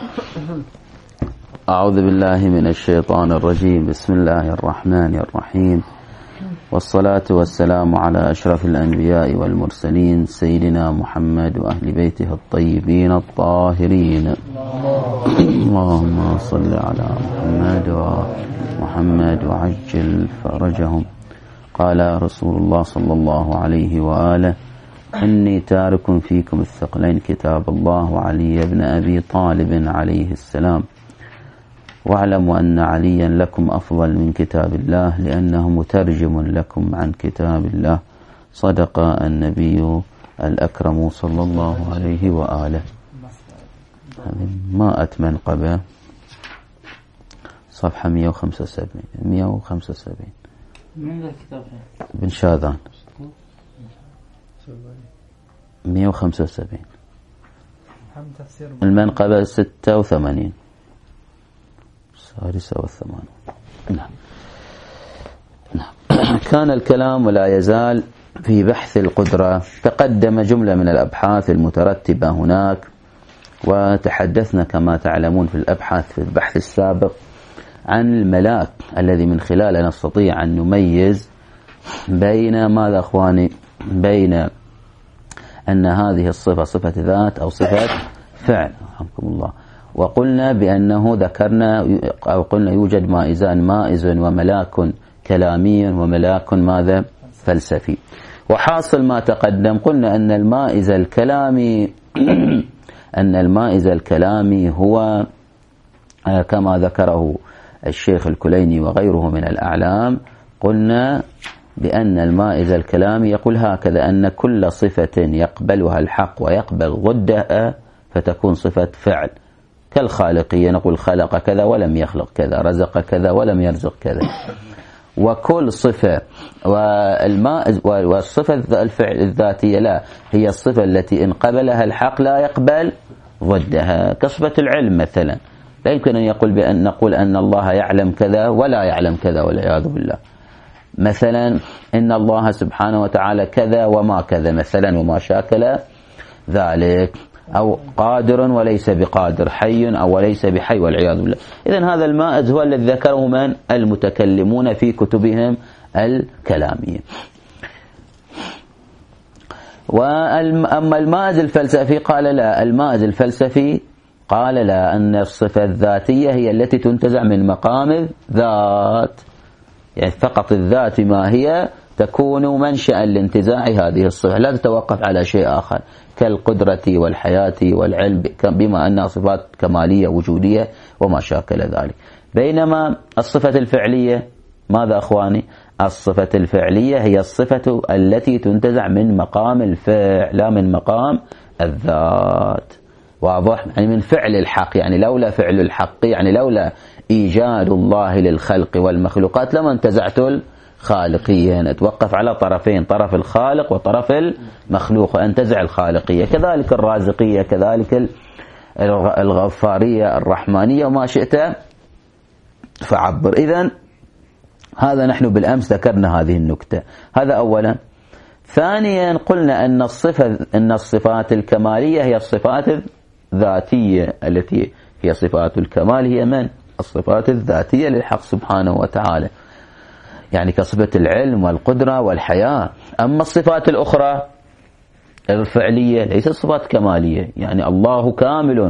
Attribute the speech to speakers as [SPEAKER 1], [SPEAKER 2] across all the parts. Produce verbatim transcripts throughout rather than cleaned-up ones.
[SPEAKER 1] أعوذ بالله من الشيطان الرجيم. بسم الله الرحمن الرحيم، والصلاة والسلام على أشرف الأنبياء والمرسلين سيدنا محمد وأهل بيته الطيبين الطاهرين. اللهم صل على محمد ومحمد وعجل فرجهم. قال رسول الله صلى الله عليه وآله: إني تارك فيكم الثقلين كتاب الله وعلي بن أبي طالب عليه السلام، واعلموا أن عليا لكم أفضل من كتاب الله لأنه مترجم لكم عن كتاب الله. صدق النبي الأكرم صلى الله عليه وآله. هذه مائة منقبة، صفحة مئة وخمسة وسبعين مئة وخمسة وسبعين
[SPEAKER 2] من ذا الكتاب
[SPEAKER 1] بن شاذان. مئة وخمسة وسبعين المنقبة ستة وثمانين السادسة والثمانون. نعم. نعم. كان الكلام ولا يزال في بحث القدرة. تقدم جملة من الأبحاث المترتبة هناك، وتحدثنا كما تعلمون في الأبحاث في البحث السابق عن الملاك الذي من خلاله نستطيع أن نميز بين ماذا أخواني؟ بين أن هذه الصفة صفة ذات أو صفة فعل، رحمكم الله. وقلنا بأنه ذكرنا أو قلنا يوجد مائزان، مائز وملاك كلامي وملاك ماذا؟ فلسفي. وحاصل ما تقدم قلنا أن المائز الكلامي أن المائز الكلامي هو كما ذكره الشيخ الكليني وغيره من الأعلام. قلنا بأن المائز الكلامي يقول هكذا: أن كل صفة يقبلها الحق ويقبل ضدها فتكون صفة فعل، كالخالقية نقول خلق كذا ولم يخلق كذا، رزق كذا ولم يرزق كذا. وكل صفة والمائز والصفة الفعل الذاتية لا، هي الصفة التي إن قبلها الحق لا يقبل ضدها، كصفة العلم مثلا. لا يمكن أن يقول بأن نقول أن الله يعلم كذا ولا يعلم كذا والعياذ بالله. مثلا إن الله سبحانه وتعالى كذا وما كذا مثلا وما شاكل ذلك، أو قادر وليس بقادر، حي أو وليس بحي والعياذ بالله. إذن هذا المائز هو الذي ذكره من المتكلمون في كتبهم الكلامية. وأما المائز الفلسفي قال لا، المائز الفلسفي قال لا، أن الصفة الذاتية هي التي تنتزع من مقام الذات، يعني فقط الذات ما هي تكون منشأ لانتزاع هذه الصفة، لا تتوقف على شيء آخر كالقدرة والحياة والعلم، بما أنها صفات كمالية وجودية وما شاكل ذلك. بينما الصفة الفعلية ماذا أخواني؟ الصفة الفعلية هي الصفة التي تنتزع من مقام الفعل لا من مقام الذات. واضح؟ يعني من فعل الحق، يعني لولا فعل الحق، يعني لولا إيجاد الله للخلق والمخلوقات لما انتزعت الخالقية. نتوقف على طرفين، طرف الخالق وطرف المخلوق، وانتزع الخالقية. كذلك الرازقية، كذلك الغفارية، الرحمانية، وما شئت فعبر. إذن هذا نحن بالأمس ذكرنا هذه النكتة. هذا أولا. ثانيا قلنا أن الصفة أن الصفات الكمالية هي الصفات الذاتية التي هي صفات الكمال، هي من؟ الصفات الذاتية للحق سبحانه وتعالى، يعني كصفة العلم والقدرة والحياة. أما الصفات الأخرى الفعلية ليست صفات كمالية، يعني الله كامل،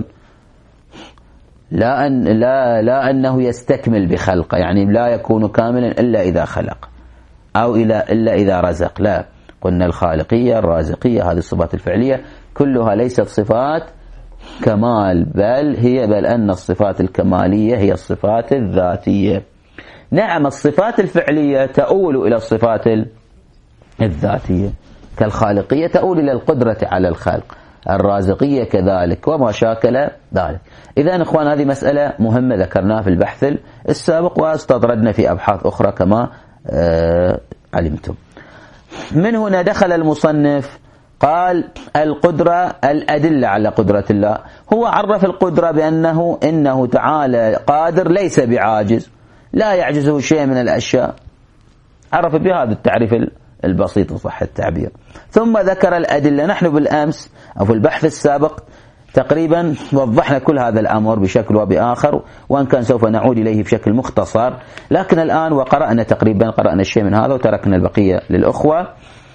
[SPEAKER 1] لا أن لا لا أنه يستكمل بخلقه، يعني لا يكون كاملا إلا إذا خلق أو إلا إلا إذا رزق. لا، قلنا الخالقية الرازقية هذه الصفات الفعلية كلها ليست صفات كمال، بل هي بل أن الصفات الكمالية هي الصفات الذاتية. نعم، الصفات الفعلية تؤول إلى الصفات الذاتية، كالخالقية تؤول إلى القدرة على الخلق، الرازقية كذلك وما شاكل ذلك. إذن إخوان هذه مسألة مهمة ذكرناها في البحث السابق، واستطردنا في أبحاث أخرى كما آه علمتم. من هنا دخل المصنف قال القدرة، الأدلة على قدرة الله. هو عرف القدرة بأنه إنه تعالى قادر ليس بعاجز، لا يعجزه شيء من الأشياء، عرف بهذا التعريف البسيط صح التعبير. ثم ذكر الأدلة. نحن بالأمس أو في البحث السابق تقريبا وضحنا كل هذا الأمر بشكل وبآخر، وأن كان سوف نعود إليه بشكل مختصر، لكن الآن وقرأنا تقريبا قرأنا الشيء من هذا وتركنا البقية للأخوة.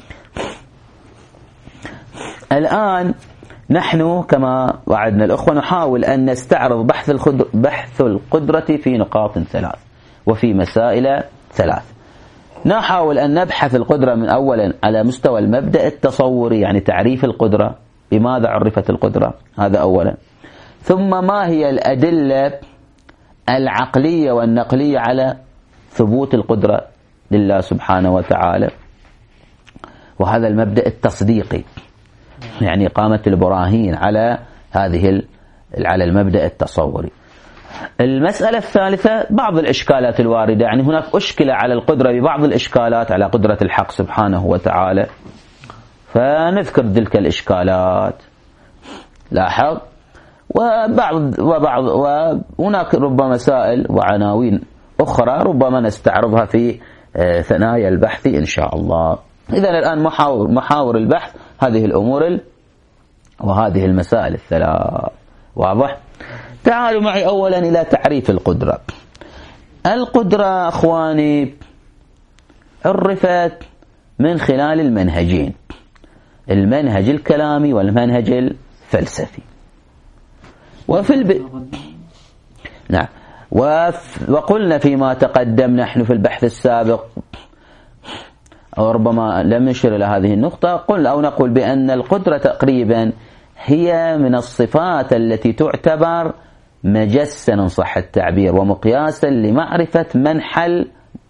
[SPEAKER 1] الآن نحن كما وعدنا الأخوة نحاول أن نستعرض بحث بحث القدرة في نقاط ثلاث وفي مسائل ثلاث. نحاول أن نبحث القدرة من أولا على مستوى المبدأ التصوري، يعني تعريف القدرة، بماذا عرفت القدرة، هذا أولا. ثم ما هي الأدلة العقلية والنقلية على ثبوت القدرة لله سبحانه وتعالى، وهذا المبدأ التصديقي، يعني إقامة البراهين على هذه على المبدأ التصوري. المسألة الثالثة بعض الإشكالات الواردة، يعني هناك أشكل على القدرة ببعض الإشكالات على قدرة الحق سبحانه وتعالى، فنذكر تلك الإشكالات لاحظ. وبعض وبعض وهناك ربما مسائل وعناوين أخرى ربما نستعرضها في ثنايا البحث إن شاء الله. إذن الآن محاور محاور البحث هذه الأمور وهذه المسائل الثلاث، واضح؟ تعالوا معي أولا إلى تعريف القدرة. القدرة أخواني عرفت من خلال المنهجين، المنهج الكلامي والمنهج الفلسفي. وفي الب... نعم وف... وقلنا فيما تقدم نحن في البحث السابق، أو ربما لم نشر إلى هذه النقطة، قل أو نقول بأن القدرة تقريبا هي من الصفات التي تعتبر مجسا إن صح التعبير ومقياسا لمعرفة منحل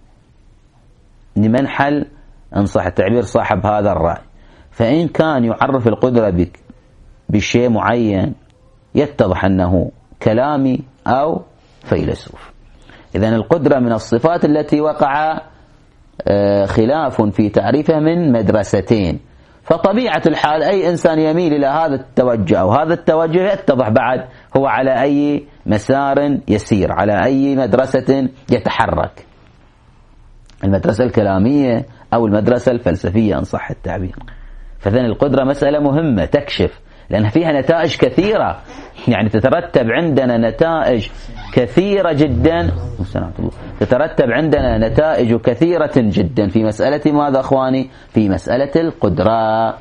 [SPEAKER 1] لمنحل إن صح التعبير صاحب هذا الرأي. فإن كان يعرف القدرة بشيء معين يتضح أنه كلامي أو فيلسوف. إذن القدرة من الصفات التي وقع خلاف في تعريفها من مدرستين، فطبيعة الحال أي إنسان يميل إلى هذا التوجه أو هذا التوجه يتضح بعد هو على أي مسار يسير، على أي مدرسة يتحرك، المدرسة الكلامية أو المدرسة الفلسفية إن صح التعبير. فإذن القدرة مسألة مهمة تكشف، لأن فيها نتائج كثيرة، يعني تترتب عندنا نتائج كثيرة جدا، تترتب عندنا نتائج كثيرة جدا في مسألة ماذا أخواني؟ في مسألة القدرة.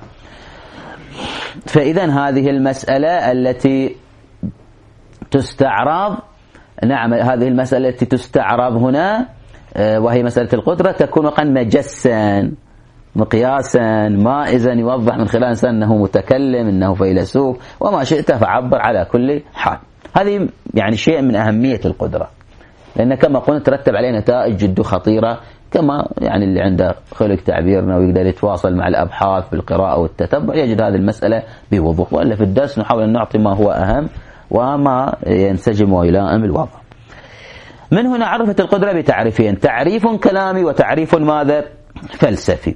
[SPEAKER 1] فإذن هذه المسألة التي تستعرض، نعم هذه المسألة التي تستعرض هنا وهي مسألة القدرة تكون وقعا مجسا مقياسا مائزا يوضح من خلال إنسان أنه متكلم أنه فيلسوف وما شئت فعبر على كل حال. هذه يعني شيء من أهمية القدرة، لأن كما قلنا ترتب عليه نتائج جد خطيرة، كما يعني اللي عنده خلق تعبيرنا ويقدر يتواصل مع الأبحاث بالقراءة والتتبع يجد هذه المسألة بوضوح. وإلا في الدرس نحاول أن نعطي ما هو أهم وما ينسجم ويلائم الوضع. من هنا عرفت القدرة بتعريفين، تعريف كلامي وتعريف ماذا؟ فلسفي.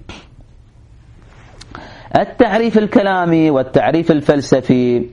[SPEAKER 1] التعريف الكلامي والتعريف الفلسفي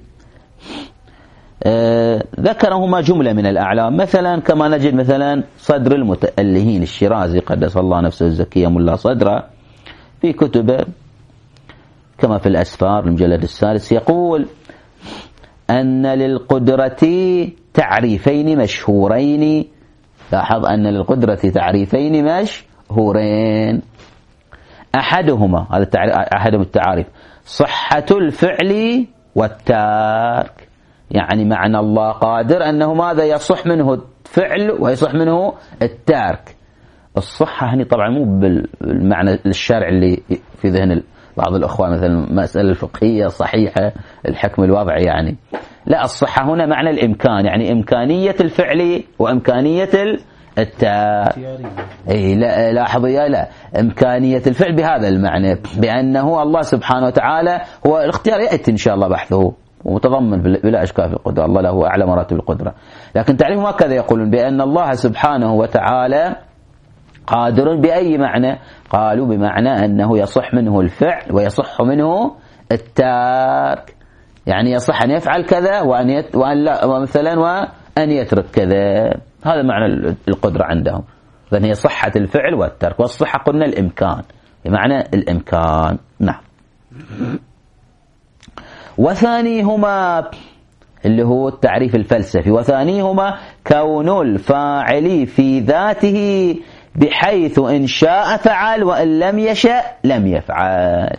[SPEAKER 1] آه ذكرهما جملة من الأعلام، مثلا كما نجد مثلا صدر المتألهين الشيرازي قدس الله نفسه الزكية ملا صدره في كتبه كما في الأسفار المجلد الثالث يقول أن للقدرة تعريفين مشهورين. لاحظ أن للقدرة تعريفين مشهورين، أحدهما هذا أحدهم التعاريف صحة الفعل والترك، يعني معنى الله قادر أنه ماذا يصح منه الفعل ويصح منه الترك. الصحة هنا طبعا مو بالمعنى الشرع اللي في ذهن بعض الأخوة مثلا مسألة الفقهية صحيحة الحكم الوضعي، يعني لا، الصحة هنا معنى الإمكان، يعني إمكانية الفعل وإمكانية الترك. اي لا لاحظوا يا لا إمكانية الفعل بهذا المعنى، بأنه الله سبحانه وتعالى هو الاختيار يأتي إن شاء الله بحثه ومتضمن بلا إشكال في القدرة، الله له أعلى مراتب القدرة. لكن تعريفهم هكذا يقولون بأن الله سبحانه وتعالى قادر بأي معنى؟ قالوا بمعنى أنه يصح منه الفعل ويصح منه الترك، يعني يصح أن يفعل كذا وأن, يت... وأن لا ومثلا وأن يترك كذا. هذا معنى القدرة عندهم، فإن هي صحة الفعل والترك، والصحة قلنا الإمكان بمعنى الإمكان. نعم. وثانيهما اللي هو التعريف الفلسفي. وثانيهما كون الفاعل في ذاته بحيث إن شاء فعل وإن لم يشاء لم يفعل.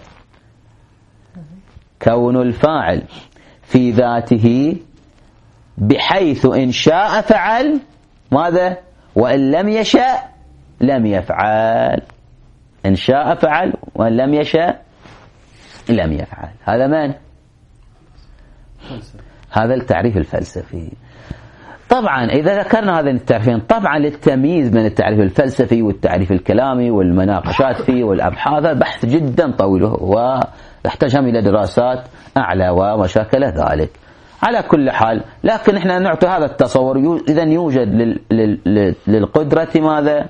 [SPEAKER 1] كون الفاعل في ذاته بحيث إن شاء فعل ماذا؟ وإن لم يشاء لم يفعل. إن شاء فعل وإن لم يشاء لم يفعل. هذا من؟ هذا التعريف الفلسفي. طبعا إذا ذكرنا هذين التعريفين طبعا للتمييز بين التعريف الفلسفي والتعريف الكلامي والمناقشات فيه والأبحاث بحث جدا طويل ويحتاج إلى دراسات أعلى ومشاكل ذلك. على كل حال لكن احنا نعطي هذا التصور. إذا يوجد لل لل للقدرة ماذا؟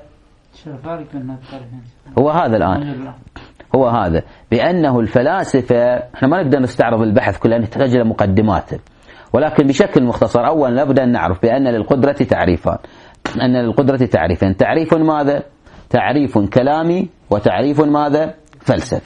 [SPEAKER 1] هو هذا الآن هو هذا بأنه الفلاسفة احنا ما نقدر نستعرض البحث كله نحتاج إلى مقدمات، ولكن بشكل مختصر أولا لابد أن نعرف بأن للقدرة تعريفان. أن للقدرة تعريفين، تعريف ماذا؟ تعريف كلامي وتعريف ماذا؟ فلسفي.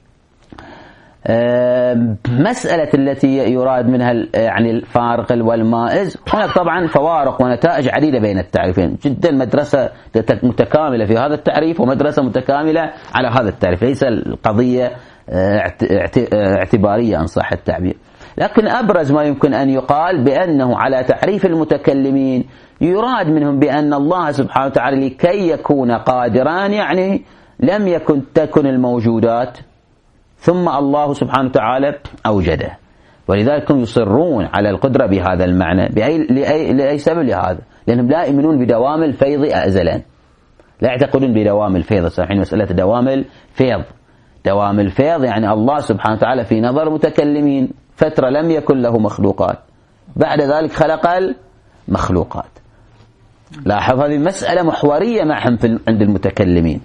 [SPEAKER 1] مسألة التي يراد منها يعني الفارق والمائز، هناك طبعا فوارق ونتائج عديدة بين التعريفين جدا. مدرسة متكاملة في هذا التعريف ومدرسة متكاملة على هذا التعريف، ليس القضية اعتبارية إن صح التعبير. لكن أبرز ما يمكن أن يقال بأنه على تعريف المتكلمين يراد منهم بأن الله سبحانه وتعالى لكي يكون قادران يعني لم يكن تكن الموجودات ثم الله سبحانه وتعالى أوجده، ولذلك هم يصرون على القدرة بهذا المعنى. بأي لأي, لأي سبب؟ لهذا لأنهم لا يؤمنون بدوام الفيض أزلا، لا يعتقدون بدوام الفيض. سامحين مسألة دوام الفيض، دوام الفيض يعني الله سبحانه وتعالى في نظر المتكلمين فترة لم يكن له مخلوقات، بعد ذلك خلق المخلوقات. لاحظ هذه مسألة محورية معهم عند المتكلمين،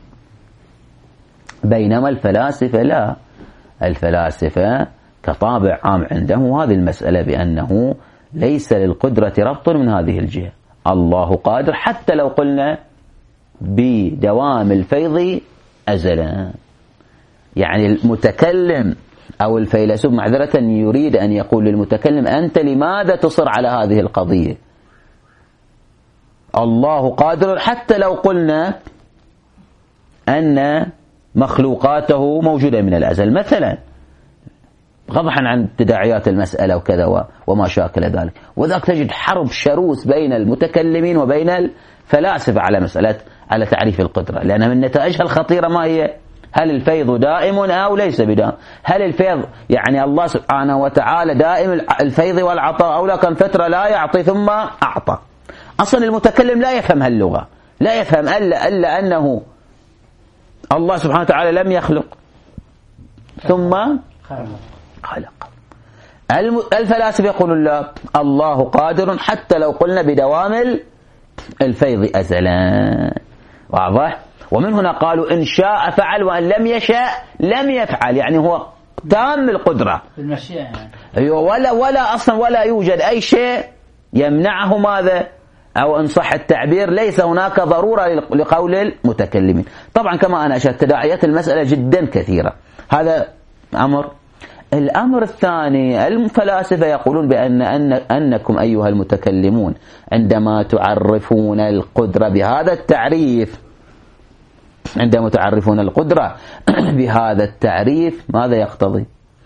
[SPEAKER 1] بينما الفلاسفة لا، الفلاسفة كطابع عام عندهم هذه المسألة بأنه ليس للقدرة ربط من هذه الجهة، الله قادر حتى لو قلنا بدوام الفيض أزلا. يعني المتكلم أو الفيلسوف معذرة يريد أن يقول للمتكلم أنت لماذا تصر على هذه القضية؟ الله قادر حتى لو قلنا أن مخلوقاته موجودة من الأزل مثلا، غضحا عن تداعيات المسألة وكذا وما شاكل ذلك. وذاك تجد حرب شروس بين المتكلمين وبين الفلاسفة على مسألة على تعريف القدرة، لأن من نتائجها الخطيرة ما هي؟ هل الفيض دائم أو ليس بدائم؟ هل الفيض يعني الله سبحانه وتعالى دائم الفيض والعطاء أو لا كان فترة لا يعطي ثم أعطى؟ أصلا المتكلم لا يفهم هاللغة، لا يفهم ألا, ألا أنه الله سبحانه وتعالى لم يخلق ثم خلق. الفلاسفة يقولون لا، الله قادر حتى لو قلنا بدوام الفيض أزلا. واضح؟ ومن هنا قالوا إن شاء فعل وإن لم يشاء لم يفعل، يعني هو تام القدرة
[SPEAKER 2] المشيئة يعني.
[SPEAKER 1] ولا ولا أصلا ولا يوجد أي شيء يمنعه ماذا؟ أو إن صح التعبير ليس هناك ضرورة لقول المتكلمين. طبعا كما أنا أشرت تداعيات المسألة جدا كثيرة، هذا أمر. الأمر الثاني الفلاسفة يقولون بأن أن أنكم أيها المتكلمون عندما تعرفون القدرة بهذا التعريف عندما تعرفون القدرة بهذا التعريف ماذا يقتضي؟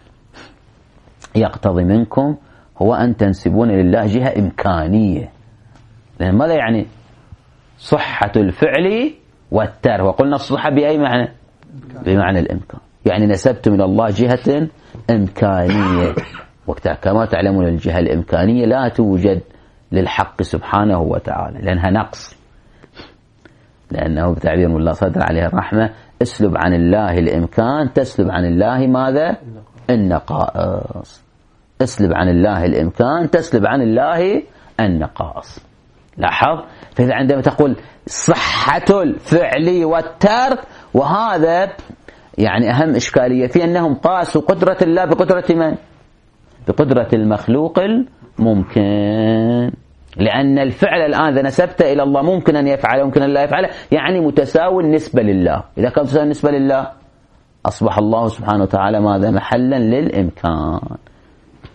[SPEAKER 1] يقتضي منكم هو أن تنسبون لله جهة إمكانية. لأن ماذا يعني صحة الفعل والترك؟ وقلنا الصحة بأي معنى؟ بمعنى الإمكان، يعني نسبت من الله جهة إمكانية، وقتها كما تعلمون الجهة الإمكانية لا توجد للحق سبحانه وتعالى لأنها نقص، لأنه بتعبير الله صدر عليه الرحمة اسلب عن الله الإمكان تسلب عن الله ماذا؟ النقائص. اسلب عن الله الإمكان تسلب عن الله النقائص. لاحظ؟ فإذا عندما تقول صحة الفعل والترك، وهذا يعني أهم إشكالية في أنهم قاسوا قدرة الله بقدرة من؟ بقدرة المخلوق الممكن، لأن الفعل الآن إذا نسبت إلى الله ممكن أن يفعل ممكن أن لا يفعل، يعني متساوي النسبة لله. إذا كان متساوي النسبة لله أصبح الله سبحانه وتعالى ماذا؟ محلا للإمكان،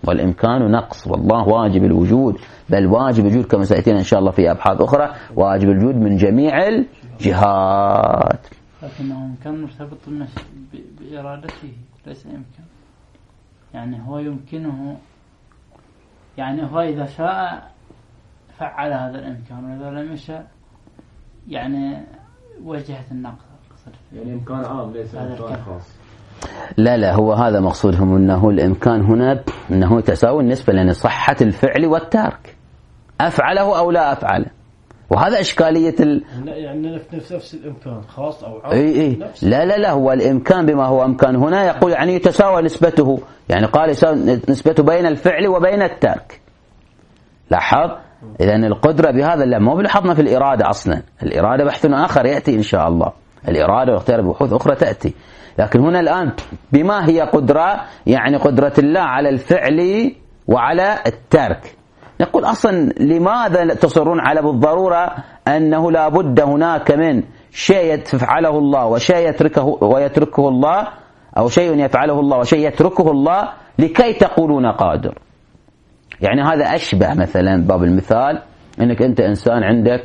[SPEAKER 1] والإمكان نقص، والله واجب الوجود، بل واجب الوجود كما سيأتينا إن شاء الله في أبحاث أخرى، واجب الوجود من جميع الجهات.
[SPEAKER 2] لكنه إمكان مرتبط بإرادته ليس إمكان، يعني هو يمكنه، يعني هو إذا شاء فعل هذا الإمكان، وإذا لم يشاء يعني وجهة النقص.
[SPEAKER 3] يعني إمكان عام ليس إمكان خاص.
[SPEAKER 1] لا لا، هو هذا مقصودهم، أنه الإمكان هنا أنه تساوي النسبة لأن صحة الفعل والترك، أفعله أو لا أفعله، وهذا إشكالية ال...
[SPEAKER 3] يعني نفس نفس الإمكان خاص أو عام.
[SPEAKER 1] إيه إيه. لا لا لا، هو الإمكان بما هو أمكان هنا يقول يعني يتساوى نسبته، يعني قال يساوي نسبته بين الفعل وبين الترك. لاحظ إذن القدرة بهذا لا، مو بلاحظنا في الإرادة أصلا، الإرادة بحث آخر يأتي إن شاء الله، الإرادة واختيار بحوث أخرى تأتي، لكن هنا الآن بما هي قدرة، يعني قدرة الله على الفعل وعلى الترك. نقول أصلا لماذا تصرون على بالضرورة أنه لا بد هناك من شيء يفعله الله وشيء يتركه ويتركه الله، أو شيء يفعله الله وشيء يتركه الله لكي تقولون قادر؟ يعني هذا أشبه مثلا باب المثال أنك أنت إنسان عندك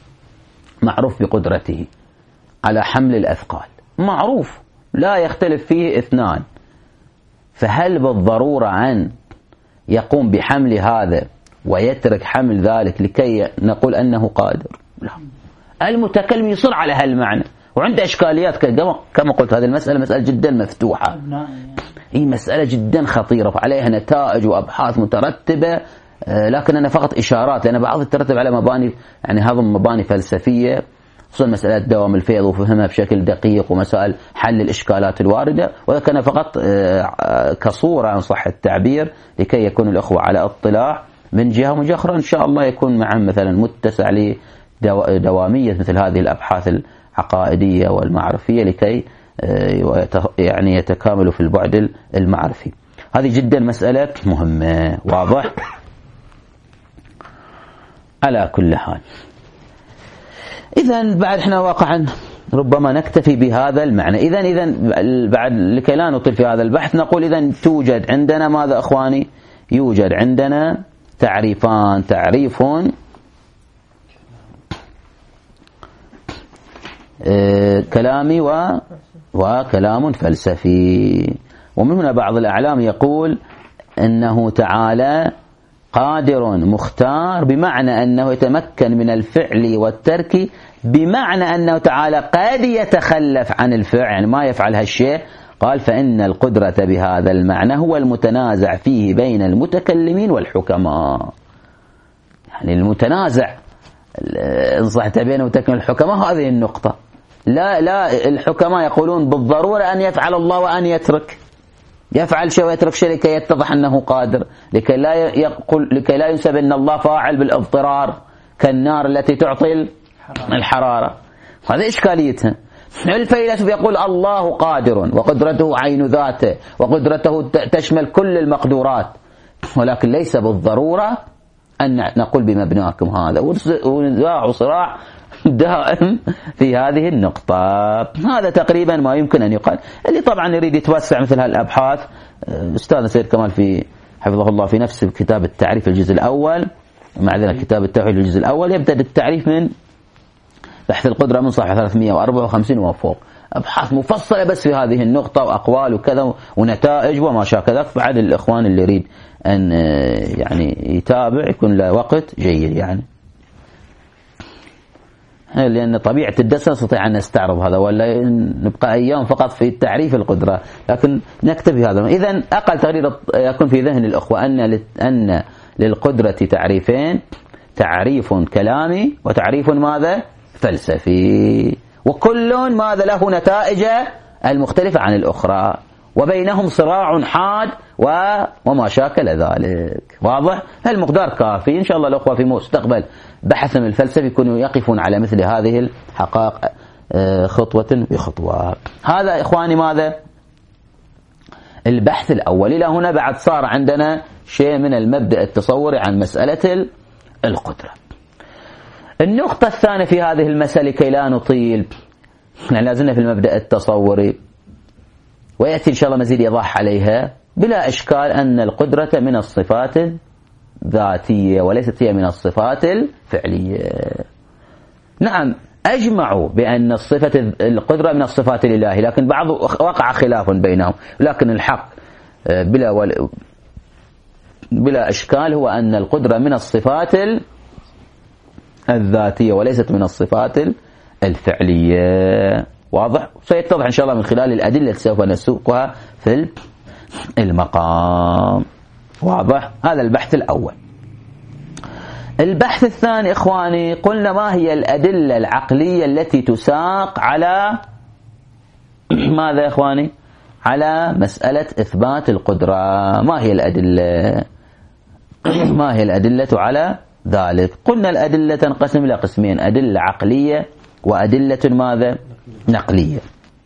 [SPEAKER 1] معروف بقدرته على حمل الأثقال، معروف لا يختلف فيه اثنان، فهل بالضرورة أن يقوم بحمل هذا ويترك حمل ذلك لكي نقول أنه قادر؟ لا، المتكلم يصر على هالمعنى وعنده إشكاليات كما قلت. هذه المسألة مسألة جدا مفتوحة، هي مسألة جدا خطيرة وعليها نتائج وأبحاث مترتبة، لكن أنا فقط إشارات، لأن بعض ترتب على مباني يعني هضم مباني فلسفية، خصوصا مسألة دوام الفيض وفهمها بشكل دقيق ومسائل حل الإشكالات الواردة، وذلك أنا فقط كصورة إن صح التعبير لكي يكون الأخوة على اطلاع من جهة ومن جهة أخرى إن شاء الله يكون معهم مثلا متسع لدوامية مثل هذه الأبحاث العقائدية والمعرفية لكي يعني يتكاملوا في البعد المعرفي. هذه جدا مسألة مهمة، واضح؟ على كل حال إذن بعد احنا واقعا ربما نكتفي بهذا المعنى. إذن إذن بعد لكي لا نطيل في هذا البحث نقول إذن توجد عندنا ماذا أخواني؟ يوجد عندنا تعريفان، تعريف اه كلامي و وكلام فلسفي. ومن هنا بعض الأعلام يقول أنه تعالى قادر مختار، بمعنى أنه يتمكن من الفعل والترك، بمعنى أنه تعالى قد يتخلف عن الفعل، يعني ما يفعل هالشيء. قال فإن القدرة بهذا المعنى هو المتنازع فيه بين المتكلمين والحكماء. يعني المتنازع إن صحت بين المتكلمين والحكماء هذه النقطة. لا لا، الحكماء يقولون بالضرورة أن يفعل الله وأن يترك، يفعل شيء ويترك شيء لكي يتضح أنه قادر، لكي لا يقول لكي لا ينسب أن الله فاعل بالاضطرار كالنار التي تعطي الحرارة. هذه إشكاليتها. الفيلسوف يقول الله قادر وقدرته عين ذاته وقدرته تشمل كل المقدورات، ولكن ليس بالضرورة أن نقول بمبناكم هذا، ونزاع وصراع دائم في هذه النقطة. هذا تقريبا ما يمكن أن يقال. اللي طبعا يريد يتوسع مثل هالأبحاث، أستاذ سيد كمال في حفظه الله في نفس كتاب التعريف الجزء الأول، معذرة كتاب التوحيد الجزء الأول، يبدأ التعريف من بحث القدرة من صفحة ثلاثمئة وأربعة وخمسين وفوق، أبحاث مفصلة بس في هذه النقطة وأقوال وكذا ونتائج وما شاكل. بعد الإخوان اللي يريد أن يعني يتابع يكون له وقت جيد، يعني لأن طبيعة الدرس نستطيع أن نستعرض هذا، ولا نبقى أيام فقط في تعريف القدرة، لكن نكتفي هذا. إذن أقل تقرير يكون في ذهن الأخوة أن أن للقدرة تعريفين، تعريف كلامي وتعريف ماذا؟ فلسفي، وكل ماذا له نتائج المختلفة عن الأخرى، وبينهم صراع حاد وما شاكل ذلك. واضح؟ المقدار كافي. إن شاء الله الأخوة في مستقبل بحث من الفلسفة يكونوا يقفون على مثل هذه الحقائق خطوة بخطوة. هذا إخواني ماذا؟ البحث الأول. إلى هنا بعد صار عندنا شيء من المبدأ التصوري عن مسألة القدرة. النقطة الثانية في هذه المسألة كي لا نطيل، يعني لازلنا في المبدأ التصوري، ويأتي إن شاء الله مزيد إيضاح عليها بلا إشكال أن القدرة من الصفات الذاتية وليست هي من الصفات الفعلية. نعم أجمعوا بأن الصفة القدرة من الصفات الإله، لكن بعض وقع خلاف بينهم، لكن الحق بلا ول... بلا إشكال هو أن القدرة من الصفات الذاتية وليست من الصفات الفعلية. واضح؟ سيتضح إن شاء الله من خلال الأدلة التي سوف نسوقها في المقام. واضح؟ هذا البحث الأول. البحث الثاني إخواني، قلنا ما هي الأدلة العقلية التي تساق على ماذا يا إخواني؟ على مسألة إثبات القدرة. ما هي الأدلة؟ ما هي الأدلة على ذلك؟ قلنا الأدلة تنقسم إلى قسمين، أدلة عقلية وأدلة ماذا؟ نقلية.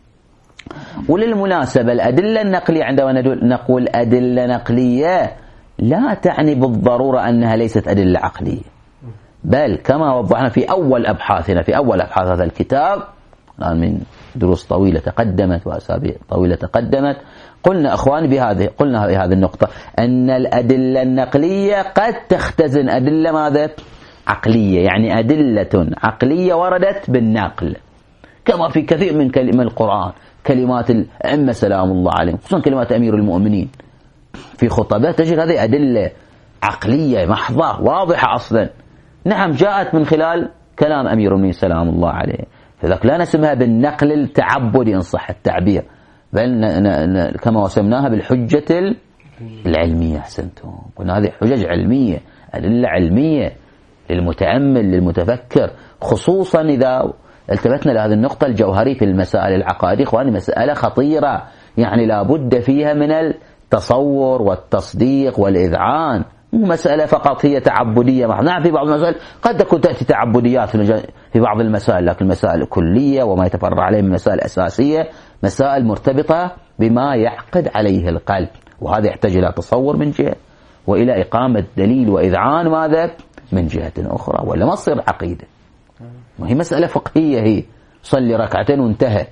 [SPEAKER 1] وللمناسبة الأدلة النقلية عندما نقول أدلة نقلية لا تعني بالضرورة أنها ليست أدلة عقلية، بل كما وضحنا في أول أبحاثنا في أول أبحاث هذا الكتاب، الآن من دروس طويلة تقدمت وأسابيع طويلة تقدمت، قلنا أخواني بهذه قلنا بهذه النقطة أن الأدلة النقلية قد تختزن أدلة ماذا؟ عقلية، يعني أدلة عقلية وردت بالنقل، كما في كثير من كلمة القرآن، كلمات الأئمة سلام الله عليهم، خصوصا كلمات أمير المؤمنين في خطبات، تجد هذه أدلة عقلية محضة واضحة أصلا. نعم جاءت من خلال كلام أمير المؤمنين سلام الله عليه، فذلك لا نسمها بالنقل التعبدي إن صح التعبير، بل كما وسمناها بالحجة العلمية. أحسنتم، قلنا هذه حجج علمية، أدلة علمية للمتأمل للمتفكر، خصوصا إذا التفتنا لهذه النقطة الجوهرية في المسائل العقائدية. إخواني مسألة خطيرة، يعني لابد فيها من التصور والتصديق والإذعان، مو مسألة فقط هي تعبدية. نعم في بعض المسائل قد تكون تأتي تعبديات في بعض المسائل، لكن المسائل الكلية وما يتفرع عليه من مسائل أساسية مسائل مرتبطة بما يعقد عليه القلب، وهذا يحتاج إلى تصور من جهة وإلى إقامة دليل وإذعان ماذا من جهة أخرى، ولا ما تصير عقيدة. وهي مسألة فقهية، هي صلي ركعتين وانتهى،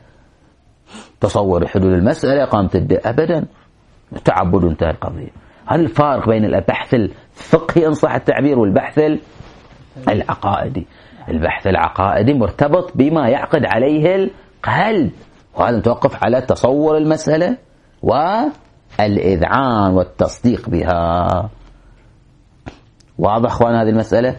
[SPEAKER 1] تصور حدود المسألة قامت الدين أبدا، تعبد انتهى القضية. هل الفارق بين البحث الفقهي إن صح التعبير والبحث العقائدي؟ البحث العقائدي مرتبط بما يعقد عليه القلب، وهذا متوقف على تصور المسألة والإذعان والتصديق بها. واضح أخوان هذه المسألة؟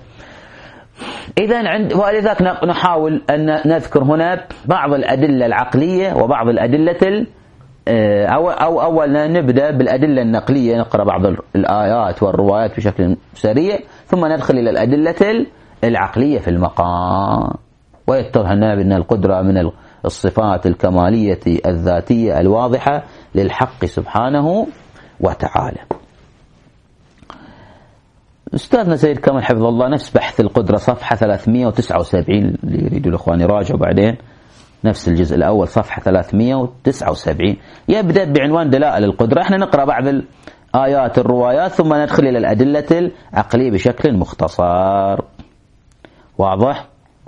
[SPEAKER 1] إذن عند ولذلك نحاول أن نذكر هنا بعض الأدلة العقلية وبعض الأدلة أو أو أولا نبدأ بالأدلة النقلية، نقرأ بعض الآيات والروايات بشكل سريع، ثم ندخل إلى الأدلة العقلية في المقام. ويتضح لنا بأن القدرة من الصفات الكمالية الذاتية الواضحة للحق سبحانه وتعالى. أستاذنا سيد كمال حفظ الله نفس بحث القدرة صفحة ثلاثمئة وتسعة وسبعين، اللي يريدوا الأخوان يراجعوا بعدين، نفس الجزء الأول صفحة ثلاثمئة وتسعة وسبعين، يبدأ بعنوان دلائل القدرة. احنا نقرأ بعض الآيات الروايات ثم ندخل إلى الأدلة العقلية بشكل مختصر. واضح؟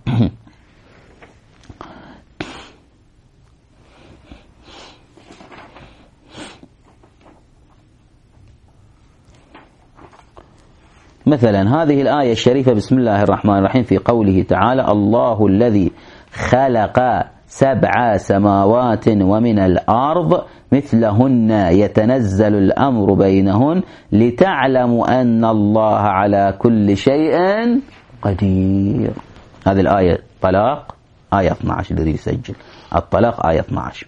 [SPEAKER 1] مثلا هذه الآية الشريفة بسم الله الرحمن الرحيم في قوله تعالى: الله الذي خلق سبع سماوات ومن الأرض مثلهن يتنزل الأمر بينهن لتعلموا أن الله على كل شيء قدير. هذه الآية طلاق آية اثني عشر، الذي يسجل الطلاق آية اثني عشر.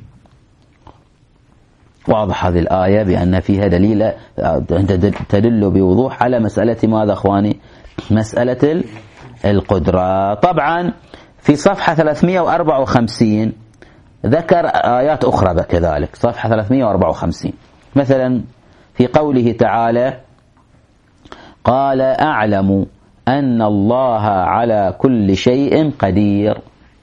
[SPEAKER 1] واضح هذه الآية بأن فيها دليل تدل بوضوح على مسألة ماذا أخواني؟ مسألة القدرة. طبعا في صفحة ثلاثمئة وأربعة وخمسين ذكر آيات أخرى كذلك، صفحة ثلاثمئة وأربعة وخمسين مثلا في قوله تعالى: قال أعلم أن الله على كل شيء قدير.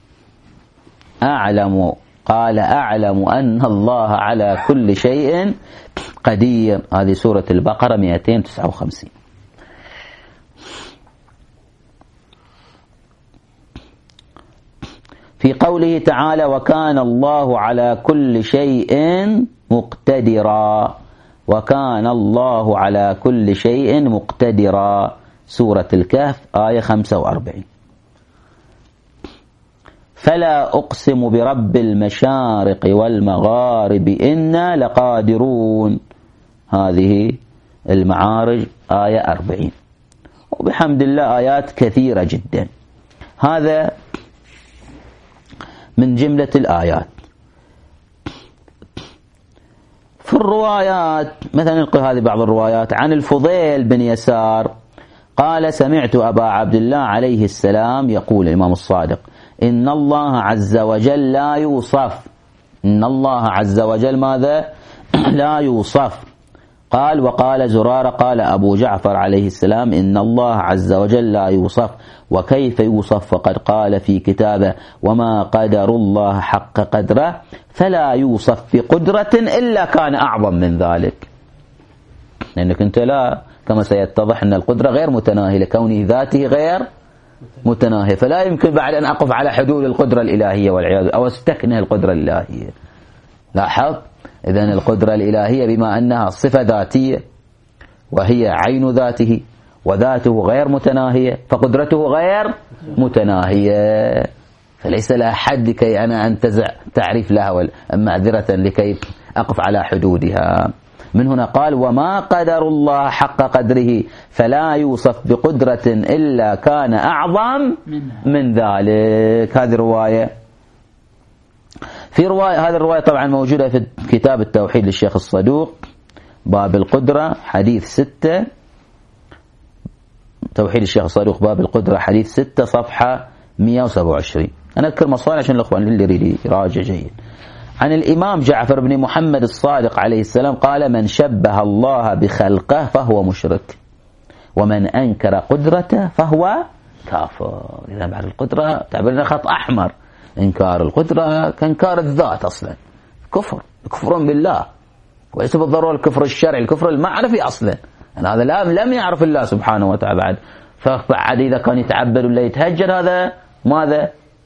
[SPEAKER 1] أعلم قال أعلم أن الله على كل شيء قدير. هذه سورة البقرة مئتين وتسعة وخمسين. في قوله تعالى: وكان الله على كل شيء مقتدرا. وكان الله على كل شيء مقتدرا. سورة الكهف آية خمسة وأربعين. فلا أقسم برب المشارق والمغارب إنا لقادرون. هذه المعارج آية أربعين. وبحمد الله آيات كثيرة جدا. هذا من جملة الآيات. في الروايات مثلا نلقي هذه بعض الروايات عن الفضيل بن يسار قال سمعت أبا عبد الله عليه السلام يقول الإمام الصادق إن الله عز وجل لا يوصف. إن الله عز وجل ماذا؟ لا يوصف. قال وقال زرارة قال أبو جعفر عليه السلام إن الله عز وجل لا يوصف وكيف يوصف فقد قال في كتابه وما قدر الله حق قدره فلا يوصف بقدرة إلا كان أعظم من ذلك. لأنك أنت لا كما سيتضح أن القدرة غير متناهية لكونه ذاته غير متناهية، فلا يمكن بعد أن أقف على حدود القدرة الإلهية والعياذ أو استكنه القدرة الإلهية. لاحظ إذن القدرة الإلهية بما أنها صفة ذاتية وهي عين ذاته وذاته غير متناهية فقدرته غير متناهية، فليس لها حد كي أنا أنتزع تعريف لها معذرة لكي أقف على حدودها. من هنا قال وما قدر الله حق قدره فلا يوصف بقدرة إلا كان أعظم من ذلك. هذه رواية. في رواية هذه الرواية طبعا موجودة في كتاب التوحيد للشيخ الصدوق باب القدرة حديث ستة. توحيد الشيخ الصدوق باب القدرة حديث ستة صفحة مئة وسبعة وعشرين. أنا أذكر مصادر عشان الأخوان اللي يريد يراجع جيد. عن الإمام جعفر بن محمد الصادق عليه السلام قال من شبه الله بخلقه فهو مشرك ومن أنكر قدرته فهو كافر. إذا بعد القدرة تعبيرنا خط أحمر. إنكار القدرة كإنكار الذات أصلا كفر، كفر بالله، وليس بالضرورة الكفر الشرعي، الكفر المعرفي أصلا. يعني هذا لا لم يعرف الله سبحانه وتعالى بعد، فبعد إذا كان يتعبد ولا يتهجر هذا ماذا؟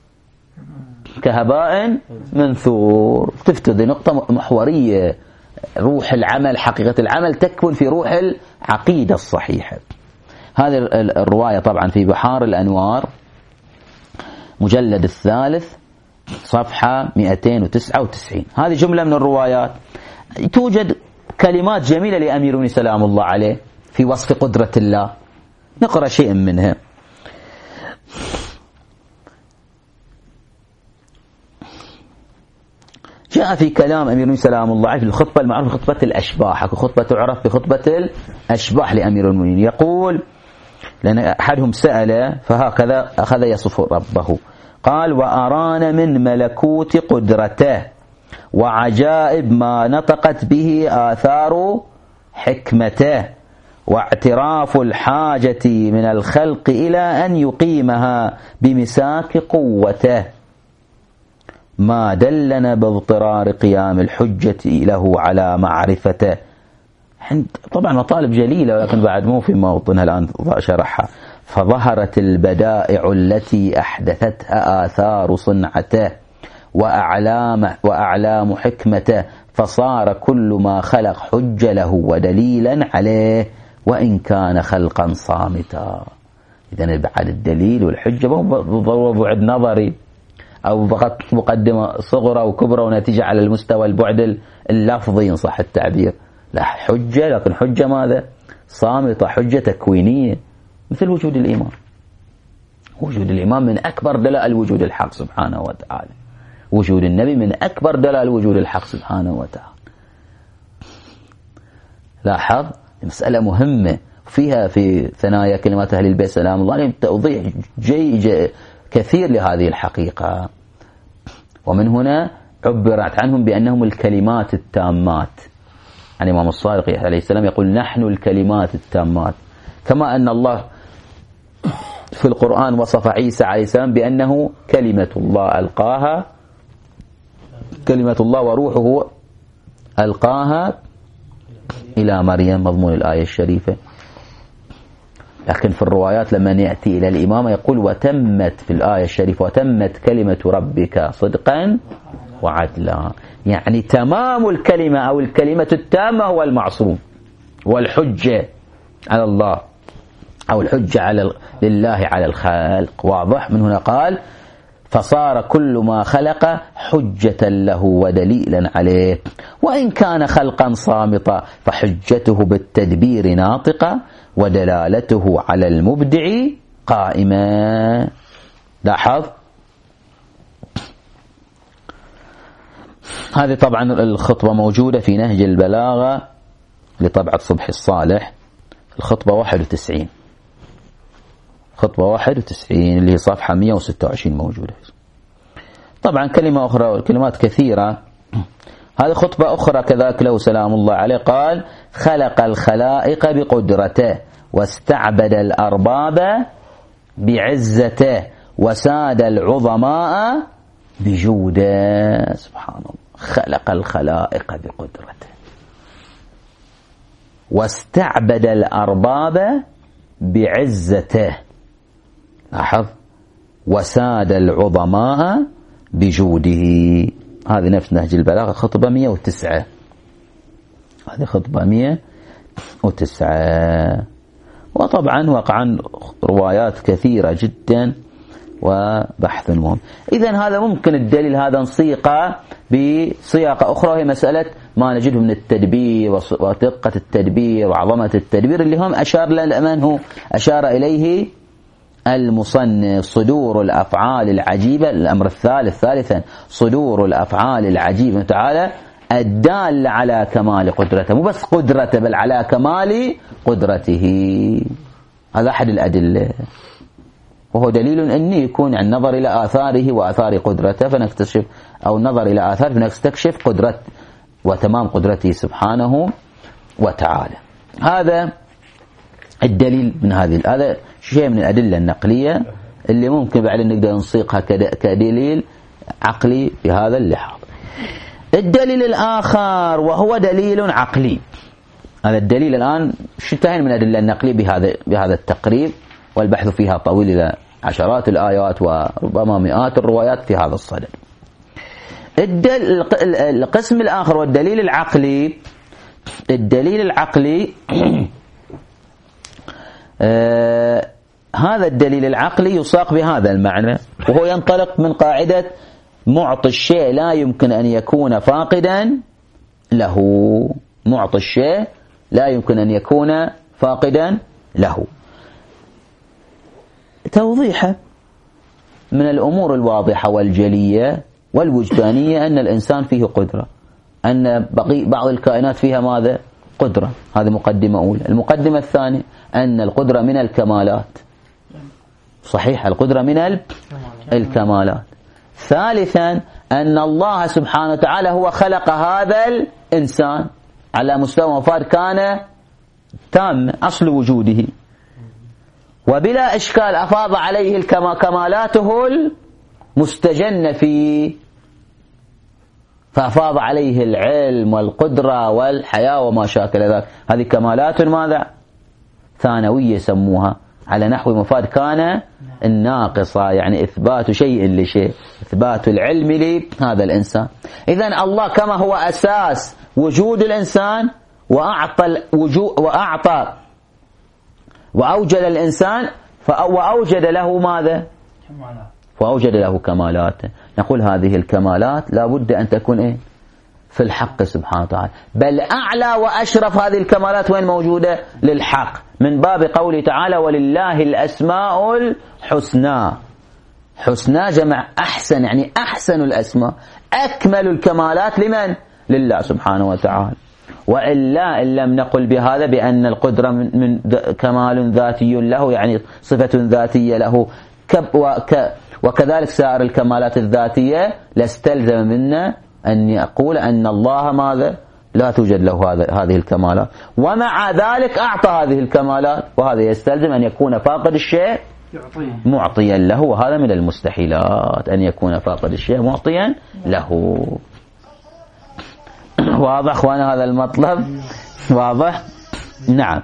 [SPEAKER 1] كهباء منثور. تفتضي نقطة محورية. روح العمل حقيقة العمل تكمن في روح العقيدة الصحيحة. هذه الرواية طبعا في بحار الأنوار مجلد الثالث صفحة مئتين وتسعة وتسعين. هذه جملة من الروايات. توجد كلمات جميلة لأمير المؤمنين سلام الله عليه في وصف قدرة الله، نقرأ شيء منها. جاء في كلام أمير المؤمنين سلام الله عليه في الخطبة المعروفة خطبة الأشباح، خطبة تعرف بخطبة الأشباح لأمير المؤمنين. يقول لأن أحدهم سأل فهكذا أخذ يصف ربه قال وأرانا من ملكوت قدرته وعجائب ما نطقت به آثار حكمته واعتراف الحاجة من الخلق إلى أن يقيمها بمساك قوته ما دلنا باضطرار قيام الحجة له على معرفته. طبعا مطالب جليلة ولكن بعد مو في موطنها الآن شرحها. فظهرت البدائع التي أحدثتها آثار صنعته وأعلام, وأعلام حكمته فصار كل ما خلق حجة له ودليلا عليه وإن كان خلقا صامتا. إذن بعد الدليل والحجة مو بعد نظري أو فقط مقدمة صغرى وكبرى ونتيجة على المستوى البعد اللفظي إن صح التعبير. لا حجة، لكن حجة ماذا؟ صامتة، حجة تكوينية مثل وجود الإمام. وجود الإمام من أكبر دلائل وجود الحق سبحانه وتعالى. وجود النبي من أكبر دلائل وجود الحق سبحانه وتعالى. لاحظ مسألة مهمة فيها في ثنايا كلمات أهل البيت سلام الله عليهم توضيح جي جي كثير لهذه الحقيقة. ومن هنا عبرت عنهم بأنهم الكلمات التامات. يعني الإمام الصادق عليه السلام يقول نحن الكلمات التامات، كما أن الله في القرآن وصف عيسى عليه السلام بأنه كلمة الله ألقاها، كلمة الله وروحه ألقاها إلى مريم مضمون الآية الشريفة. لكن في الروايات لما يأتي إلى الإمامة يقول وتمت في الآية الشريفة وتمت كلمة ربك صدقا وعدلا. يعني تمام الكلمة أو الكلمة التامة هو المعصوم، والحجة على الله أو الحجة على لله على الخلق. واضح؟ من هنا قال فصار كل ما خلق حجة له ودليلا عليه، وإن كان خلقا صامتا فحجته بالتدبير ناطقة ودلالته على المبدع قائمة. لاحظ هذه طبعا الخطبة موجودة في نهج البلاغة لطبعة صبحي الصالح، الخطبة واحد وتسعين، خطبة واحد وتسعين اللي هي صفحة مئة وستة وعشرين موجودة. طبعا كلمة أخرى، كلمات كثيرة. هذه خطبة أخرى كذلك له سلام الله عليه، قال خلق الخلائق بقدرته واستعبد الأرباب بعزته وساد العظماء بجوده. سبحان الله، خلق الخلائق بقدرته واستعبد الأرباب بعزته، لاحظ، وساد العظماء بجوده. هذه نفس نهج البلاغة خطبة مئة وتسعة، هذه خطبة مئة وتسعة. وطبعا وقعا روايات كثيرة جدا وبحث مهم. إذن هذا ممكن الدليل هذا نصيقه بصياقة أخرى، وهي مسألة ما نجده من التدبير ودقة التدبير وعظمة التدبير اللي هم أشار منه أشار إليه المصنف، صدور الأفعال العجيبة. الأمر الثالث ثالثا صدور الأفعال العجيبة تعالى الدال على كمال قدرته، مو بس قدرته بل على كمال قدرته. هذا أحد الأدلة، وهو دليل أن يكون عن نظر إلى آثاره وآثار قدرته فنكتشف، أو النظر إلى آثاره فنستكشف قدرة وتمام قدرته سبحانه وتعالى. هذا الدليل من هذه، هذا شيء من الأدلة النقلية اللي ممكن بعدين نقدر نصيغها كدليل عقلي في هذا اللحاظ. الدليل الآخر وهو دليل عقلي، هذا الدليل الآن انتهينا من الأدلة النقلية بهذا بهذا التقريب، والبحث فيها طويل إلى عشرات الآيات وربما مئات الروايات في هذا الصدد. القسم الآخر والدليل العقلي، الدليل العقلي آه هذا الدليل العقلي يساق بهذا المعنى، وهو ينطلق من قاعدة معطي الشيء لا يمكن أن يكون فاقدا له، معطي الشيء لا يمكن أن يكون فاقدا له. توضيحه من الأمور الواضحة والجلية والوجدانية أن الإنسان فيه قدرة، أن بقي بعض الكائنات فيها ماذا؟ قدرة. هذه مقدمة أولى. المقدمة الثانية أن القدرة من الكمالات، صحيح، القدرة من الكمالات. ثالثا أن الله سبحانه وتعالى هو خلق هذا الإنسان على مستوى مفاد كان تام أصل وجوده، وبلا إشكال أفاض عليه كمالاته المستجنة فيه، فأفاض عليه العلم والقدرة والحياة وما شاكل ذلك. هذه كمالات ماذا؟ ثانوية يسموها، على نحو مفاد كان الناقصة، يعني إثبات شيء لشيء، إثبات العلم لهذا الإنسان. إذن الله كما هو أساس وجود الإنسان وأعطى وجود وأعطى وأوجد الإنسان وأوجد له ماذا؟ وأوجد له كمالات. نقول هذه الكمالات لا بد أن تكون إيه؟ في الحق سبحانه وتعالى، بل أعلى وأشرف هذه الكمالات وين موجودة؟ للحق، من باب قوله تعالى ولله الأسماء الحسنى. حسنى جمع أحسن، يعني أحسن الأسماء، أكمل الكمالات لمن؟ لله سبحانه وتعالى. وإلا إن لم نقل بهذا بأن القدرة من, من كمال ذاتي له، يعني صفة ذاتية له، وكذلك سائر الكمالات الذاتية، لاستلزم منا أن يقول أن الله ماذا؟ لا توجد له هذه الكمالات، ومع ذلك أعطى هذه الكمالات، وهذا يستلزم أن يكون فاقد الشيء معطيا له، وهذا من المستحيلات أن يكون فاقد الشيء معطيا له. واضح أخوانا هذا المطلب؟ واضح؟ نعم.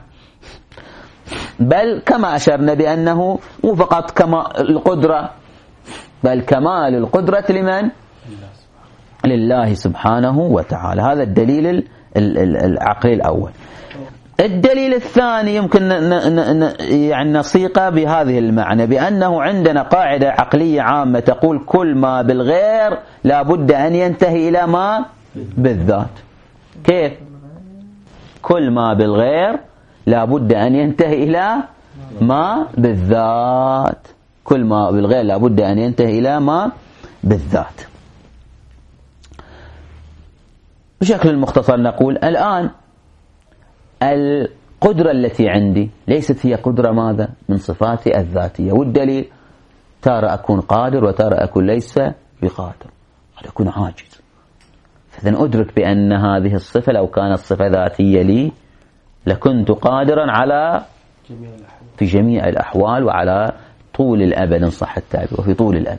[SPEAKER 1] بل كما أشرنا بأنه مو فقط كما القدرة، بل كمال القدرة لمن؟ لله سبحانه وتعالى. هذا الدليل العقلي الأول. الدليل الثاني يمكن يعني نصيغه بهذه المعنى، بأنه عندنا قاعدة عقلية عامة تقول كل ما بالغير لا بد أن ينتهي إلى ما بالذات. كيف؟ كل ما بالغير لا بد أن ينتهي إلى ما بالذات. كل ما بالغير لا بد أن ينتهي إلى ما بالذات. بشكل مختصر نقول الآن القدرة التي عندي ليست هي قدرة ماذا؟ من صفاتي الذاتية. والدليل ترى أكون قادر وترى أكون ليس بقادر، قد أكون عاجز. فإذا أدرك بأن هذه الصفة لو كانت صفة ذاتية لي لكنت قادرا على في جميع الأحوال وعلى طول الأبد إن صح التعبير، وفي طول الأبد.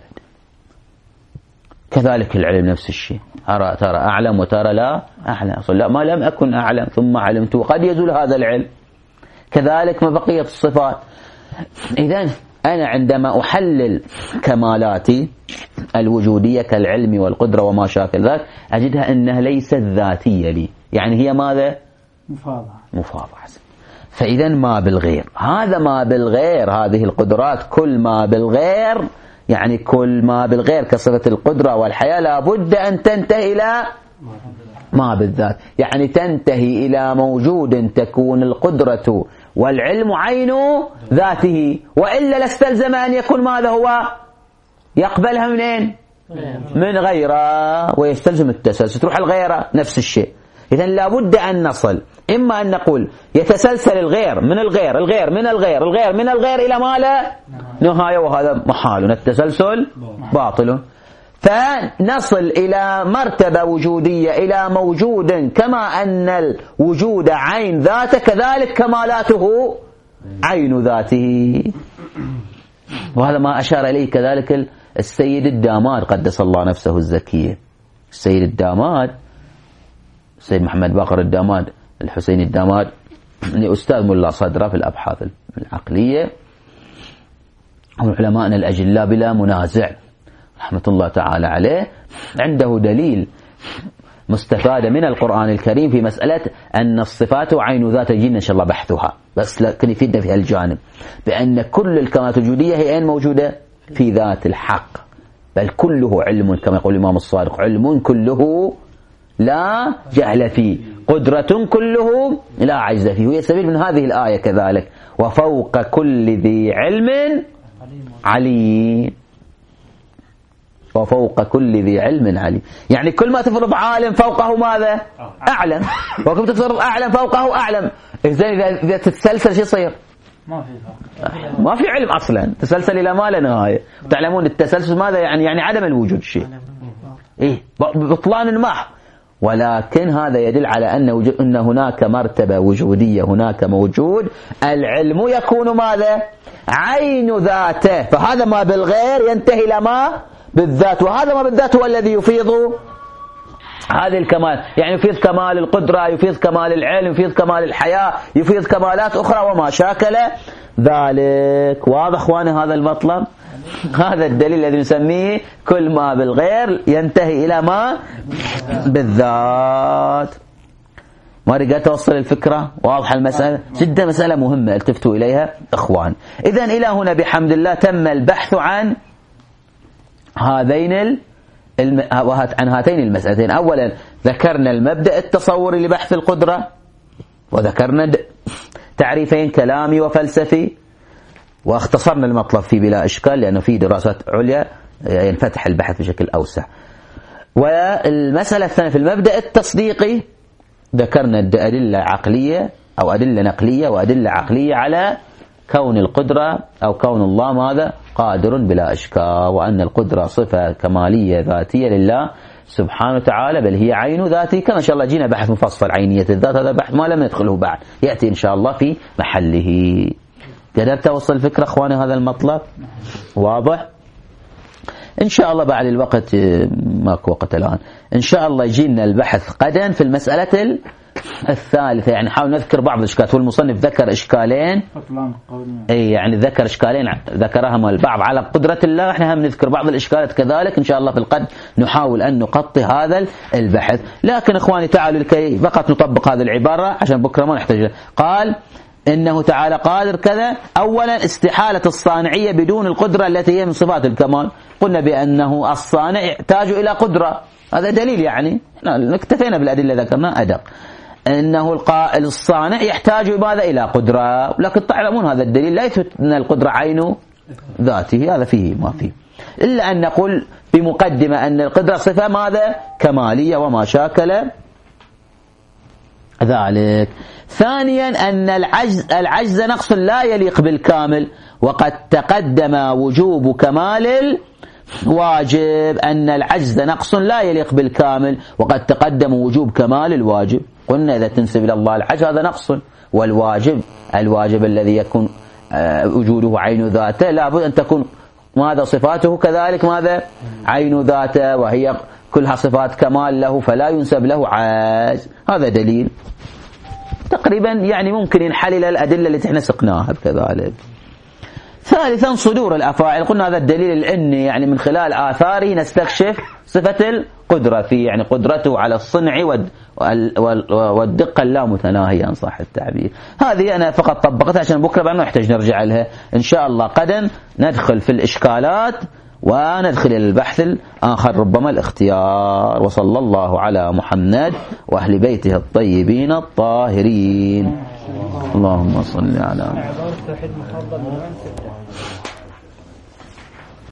[SPEAKER 1] كذلك العلم نفس الشيء، أرى ترى أعلم وترى لا أعلم. أصلا لا، ما لم أكن أعلم ثم علمت قد يزول هذا العلم. كذلك ما بقية الصفات. إذن أنا عندما أحلل كمالاتي الوجودية كالعلم والقدرة وما شاكل ذلك أجدها أنها ليست ذاتية لي، يعني هي ماذا؟
[SPEAKER 2] مفاضة
[SPEAKER 1] مفاضة. فإذا ما بالغير، هذا ما بالغير، هذه القدرات كل ما بالغير، يعني كل ما بالغير كصفة القدرة والحياة لابد أن تنتهي إلى ما بالذات، يعني تنتهي إلى موجود تكون القدرة والعلم عين ذاته، وإلا لاستلزم أن يكون ماذا هو؟ يقبلها منين؟ من غيره، ويستلزم التسلسل، تروح الغيره نفس الشيء. إذن لابد أن نصل، إما أن نقول يتسلسل الغير من الغير الغير من الغير الغير من الغير إلى ما لا نهاية، وهذا محال، التسلسل باطل. فنصل إلى مرتبة وجودية، إلى موجود كما أن الوجود عين ذاته كذلك كمالاته عين ذاته. وهذا ما أشار إليه كذلك السيد الداماد قدس الله نفسه الزكية. السيد الداماد السيد محمد باقر الداماد الحسين الداماد أستاذ ملا صدرة في الأبحاث العقلية، هم علماءنا الأجلاء بلا منازع رحمة الله تعالى عليه. عنده دليل مستفادة من القرآن الكريم في مسألة أن الصفات عين ذات جن، إن شاء الله بحثها، بس لكن يفيدنا في الجانب بأن كل الكمالات الوجودية هي أين موجودة؟ في ذات الحق، بل كله علم كما يقول الإمام الصادق، علم كله لا جهل فيه، قدرة كله لا عجز فيه. ويستفيد من هذه الآية كذلك وفوق كل ذي علم عليم، وفوق كل ذي علم عليم، يعني كل ما تفرض عالم فوقه ماذا؟ أعلم، وكم تفرض أعلم فوقه أعلم. إذا تتسلسل شو يصير؟
[SPEAKER 2] ما في فرق،
[SPEAKER 1] ما في علم أصلا، تسلسل إلى ما لا نهاية. تعلمون التسلسل ماذا يعني؟ يعني عدم الوجود شيء، إيه بطلان محض. ولكن هذا يدل على أن أن هناك مرتبة وجودية، هناك موجود، العلم يكون ماذا؟ عين ذاته. فهذا ما بالغير ينتهي إلى ما بالذات، وهذا ما بالذات هو الذي يفيض هذه الكمال، يعني يفيض كمال القدرة، يفيض كمال العلم، يفيض كمال الحياة، يفيض كمالات أخرى وما شاكل ذلك. واضح اخواني هذا المطلب؟ هذا الدليل الذي نسميه كل ما بالغير ينتهي إلى ما بالذات. ما رجعت توصل الفكرة؟ واضحة المسألة؟ جدا مسألة مهمة التفتوا إليها إخوان. إذن إلى هنا بحمد الله تم البحث عن هذين الم... عن هاتين المسألتين. أولا ذكرنا المبدأ التصوري لبحث القدرة، وذكرنا تعريفين كلامي وفلسفي، واختصرنا المطلب فيه بلا إشكال لأنه في دراسات عليا ينفتح البحث بشكل أوسع. والمسألة الثانية في المبدأ التصديقي ذكرنا أدلة عقلية أو أدلة نقلية وأدلة عقلية على كون القدرة أو كون الله ماذا؟ قادر بلا إشكال، وأن القدرة صفة كمالية ذاتية لله سبحانه وتعالى، بل هي عين ذاته. كما إن شاء الله جينا بحث مفصل عينية الذات، هذا بحث ما لم ندخله بعد، يأتي إن شاء الله في محله. قدرت توصل الفكرة أخواني هذا المطلب؟ واضح؟ إن شاء الله بعد الوقت، ماكو وقت الآن، إن شاء الله يجينا البحث غدا في المسألة الثالثة يعني حاول نذكر بعض الإشكالات، والمصنف ذكر إشكالين، أي يعني ذكر إشكالين ذكرهم البعض على قدرة الله، احنا هم نذكر بعض الإشكالات كذلك إن شاء الله في القد نحاول أن نغطي هذا البحث. لكن إخواني تعالوا لكي فقط نطبق هذه العبارة عشان بكرة ما نحتاج. قال إنه تعالى قادر كذا. أولا استحالة الصانعية بدون القدرة التي هي من صفات الكمال. قلنا بأنه الصانع يحتاج إلى قدرة، هذا دليل يعني اكتفينا بالأدلة ذكرنا أدق. إنه القائل الصانع يحتاج ماذا إلى قدرة، لكن تعلمون هذا الدليل لا يثبت أن القدرة عين ذاته، هذا فيه ما فيه، إلا أن نقول بمقدمة أن القدرة صفة ماذا كمالية وما شاكل ذلك. ثانيا أن العجز العجز نقص لا يليق بالكامل، وقد تقدم وجوب كمال الواجب. أن العجز نقص لا يليق بالكامل وقد تقدم وجوب كمال الواجب. قلنا إذا تنسب إلى الله العجز هذا نقص، والواجب الواجب الذي يكون وجوده عين ذاته لابد أن تكون ماذا صفاته كذلك ماذا عين ذاته، وهي كلها صفات كمال له فلا ينسب له عجز. هذا دليل تقريبا يعني ممكن ينحلل الأدلة التي احنا سقناها كذلك. ثالثا صدور الأفاعل. قلنا هذا الدليل العلمي يعني من خلال آثاره نستكشف صفة القدرة فيه، يعني قدرته على الصنع والدقة اللامتناهية إن صح التعبير. هذه أنا فقط طبقتها عشان بكرة بعد ما نحتاج نرجع لها إن شاء الله. قدم ندخل في الإشكالات وندخل إلى البحث الآخر ربما الاختيار. وصلى الله على محمد وأهل بيته الطيبين الطاهرين. اللهم صل على محمد.